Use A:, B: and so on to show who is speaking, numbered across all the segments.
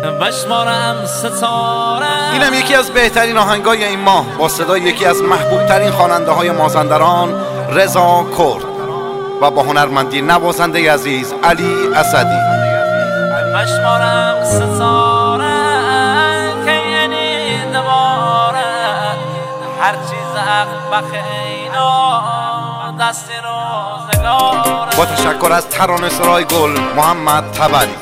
A: بشمارم ستاره.
B: اینم یکی از بهترین آهنگای این ماه با صدای یکی از محبوب ترین خواننده های مازندران رضا کرد و با هنرمندی نوازنده عزیز علی اسدی.
A: بشمارم ستاره که یعنی دوباره هر چیز عقل بخینا دست روزگاره.
B: با تشکر از ترانه سرای گل محمد تبری.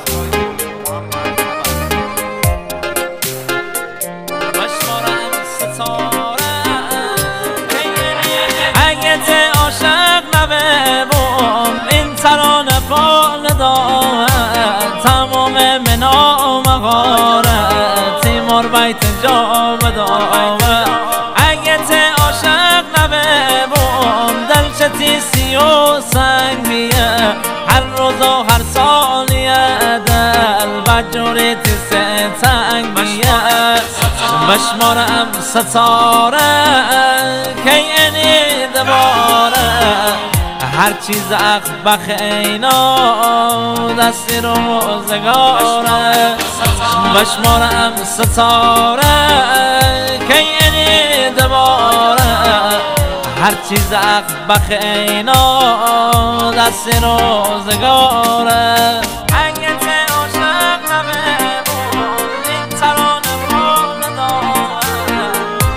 A: ترانه فال دارد تمام منا مغارت تیمور بیت جا بدارد. اگه ته عاشق نببون دلشتی سی و سنگ بیه هر روز و هر سالیه دل بجوری تیسه تنگ بیه. بشمارم ستاره که اینی دوباره هر چیز عقل بخینا دستی روزگاره. بشمارم ستاره که اینی دوباره هر چیز عقل بخینا دستی روزگاره. اگه ته عاشق نببون این ترانه فال دارد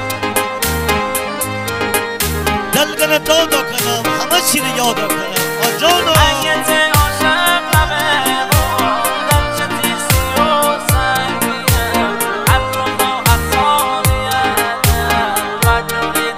C: دلگن دادا کنم همه چی رو یاد کنم آجانو.
A: اگه ته عاشق نببون دلشتی سی و سنگیه هر روز و هر سالیه بجوری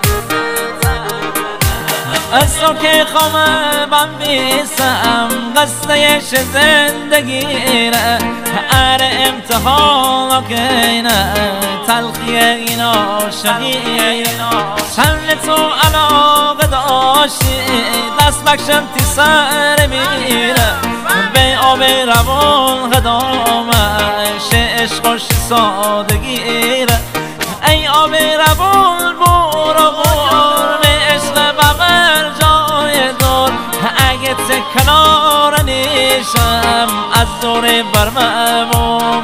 A: از تو که خامه من بیسم قصه ش زندگیره هر امتحان کنه تلخی این عاشقیه. چند تو علاقه داشتی دست بکشم تی سر میره به آب روان قدامش عشق و سادگیره. ای آب روان برو قرم عشق بغل جای دور اگه کنار نیشم از دور برمم و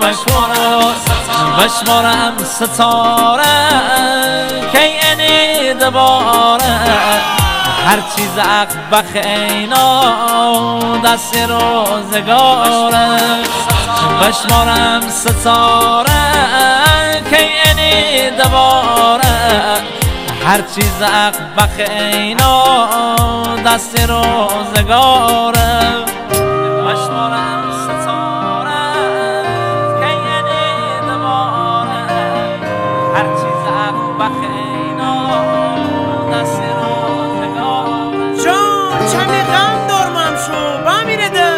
A: بشمارم ستاره که اینی دوباره هر چیز عقل بخینا دست روزگاره. بشمارم ستاره که اینی دوباره هر چیز عقل بخینا دست روزگاره. بشمارم ستاره که اینی دوباره هر چیز عقل بخینا دست روزگاره.
D: جان چمی غم دارمم شو بمیره ده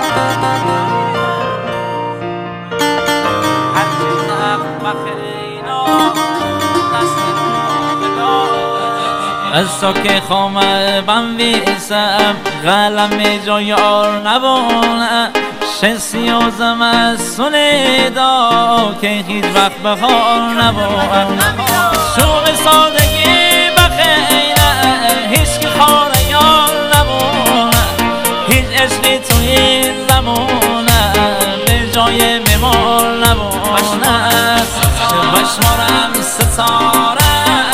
A: هر چیز عقل بخینا دست از تو که خامه بنویسم قلم جا یار نبونه شنسی و زمستونه دا که هیچ وقت بخار نبونه. شوق سادگی بخیره هیچ که خاره یار نبونه هیچ عشقی تو این زمونه به جای میمار نبونه. بشمارم ستاره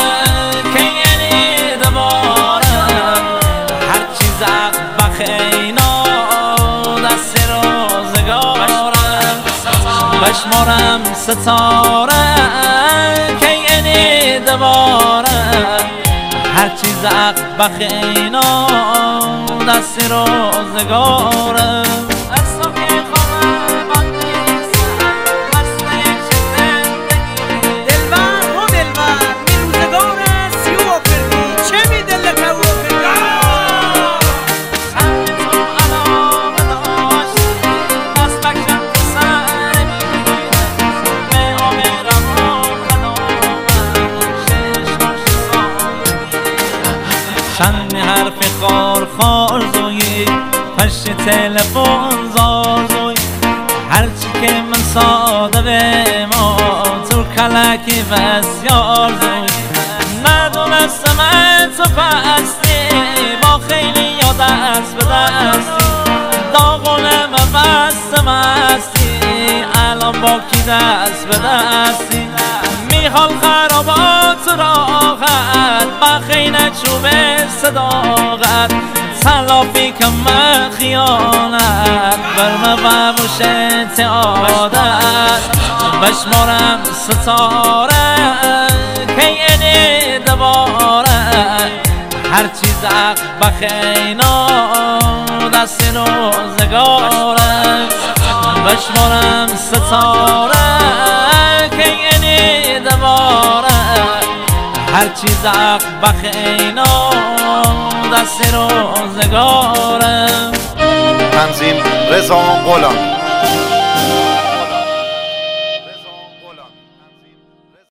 A: بشمارم ستاره که اینی دوباره هر چیز عقل بخینا دست روزگاره. چند حرف خار خار زوی پشت تلفن زار زوی هرچی که من ساده به ما تو کلکی بسیار زوی ندونستم تو پستی با خیلی یا دست به دستی داغونه و بست مستی الان با کی دست به دستی میخوال خرابات راحت بخین چوب صداقت سلافی کم خیانت برم ببوشت عادت بشمارم ستاره که اینی دوباره هر چیز اق بخینا دست روزگاره بشمارم ستاره که اینی دوباره هر چیز اق بخینا دست روزگاره.
B: تنظیم رضا غلام.